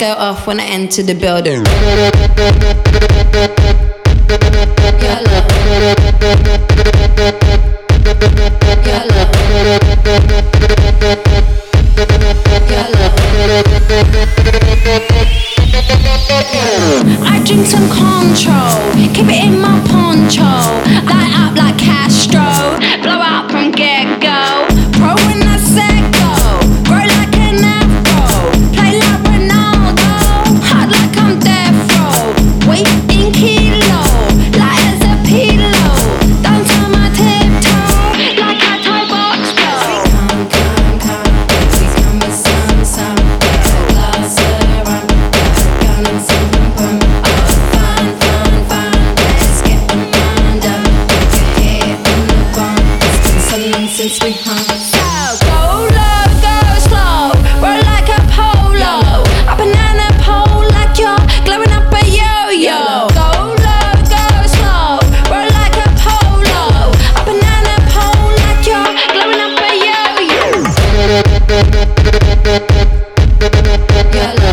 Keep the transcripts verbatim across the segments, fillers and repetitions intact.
go off when I enter the building. Yellow. Yellow. Yellow. I drink some control, keep it in my poncho, light up like Castro, blow out from get-go. Pro when I said go, grow like an afro, play like Ronaldo, hard like I'm death row, weight in kilo, light as a pillow, dance on my tiptoe, like I tie box flow. Come, come, come, please come with some, some, get a glass of rum, gun and some pum pum. Oh, fun, fun, fun, let's get the mind done. Get hit on the bum, it's been so long since we hung. So go low, go slow, roll like a polo, a banana pole like you're glowing up a yo-yo. Go low, go slow, roll like a polo, a banana pole like you're glowing up a yo-yo. Yellow.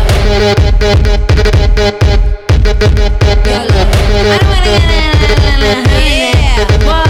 Yellow. I don't wanna yeah, what?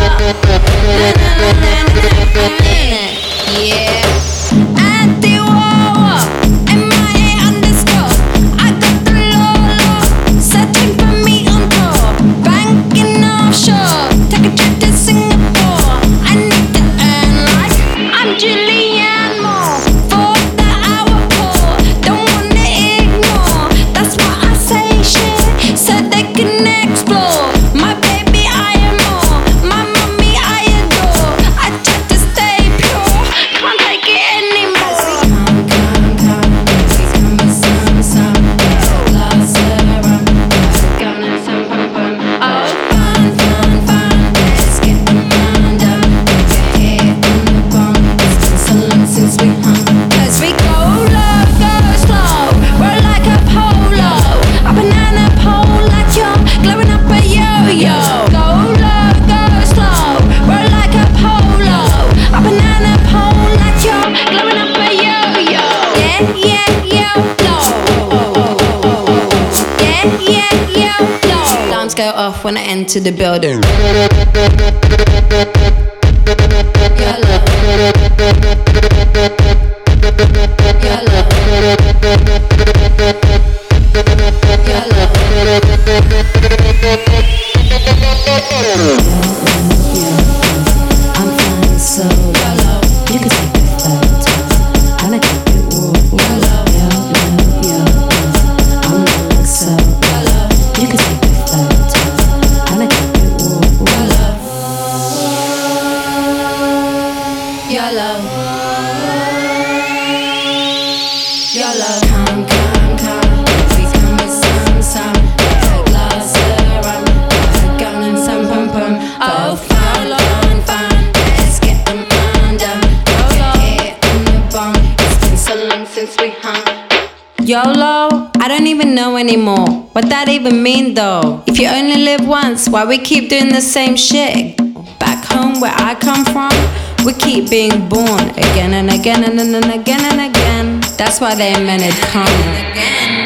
Yeah. At the wall, M I A underscore. I got the law, searching for me on tour. Banking offshore, take a trip to Singapore. I need to earn like I'm Julianne Moore. For the hour poor, don't wanna ignore. That's why I say shit, so they can explore. My baby I am more, my mommy I adore. I try to stay pure, can't take it anymore. Come, come, come, please come with some, some. Get a glass of rum, gun and some pum pum. Oh, fun, fun, fun, let's get the mind done. Get hit on the bum, it's been so long since we hung. Cause we go low, go slow, roll like a polo, a banana pole like you're glowing up a yo-yo. Go low, go slow, roll like a polo, a banana pole like you're glowing up a yo-yo. Yeah, yeah, yo-yo. Yeah, yeah, yo-yo. Alarms go off when I enter the building. Yellow. Yellow. I'm flying so low, you can take a photo, and I keep it warm. I'm rolling so low, you can take a photo, and I keep it warm. Yellow, yellow, come, come, come, please come with some, some. Get a glass of rum, a gun and some pum pum. Oh, fun, fun, fun, let's get the mind done. Get hit on the bum, it's been so long since we hung. YOLO, I don't even know anymore what that even mean though. If you only live once, why we keep doing the same shit? Back home where I come from, we keep being born again and again and, and, and again and again. That's why they invented karma.